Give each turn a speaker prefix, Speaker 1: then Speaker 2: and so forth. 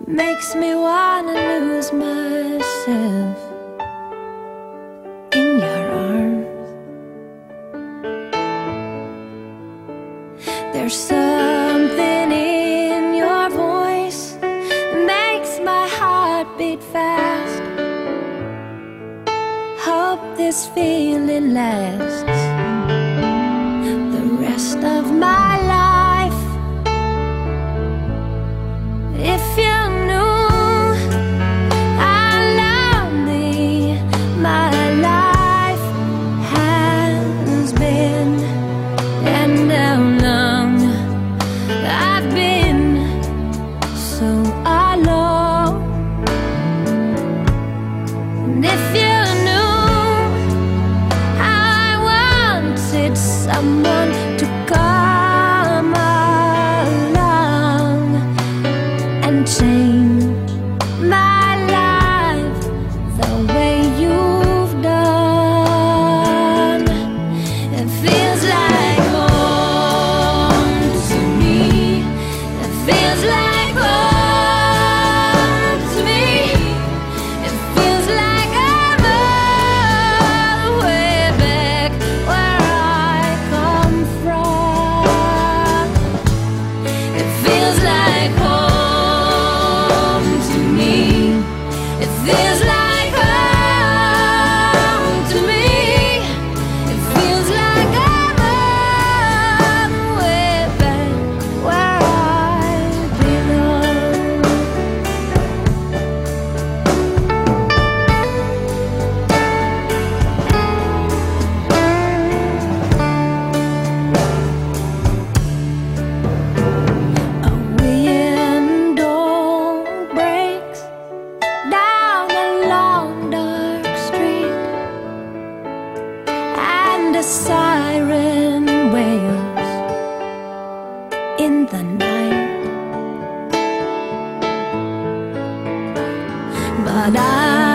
Speaker 1: makes me wanna lose myself in your arms. There's something in your voice that makes my heart beat fast. Hope this feeling lasts the rest of my life. If you knew how lonely my life has been, and how long I've been so alone. And if you knew how I wanted someone to come along and change my life the way you've done. It feels like home to me. It feels like home to me. It feels like I'm all the way back where I come from. It feels like home to me. It feels like home to me. It feels like I'm all the way back where I belong. A window breaks down a long dark street, and a siren wails in the night. But I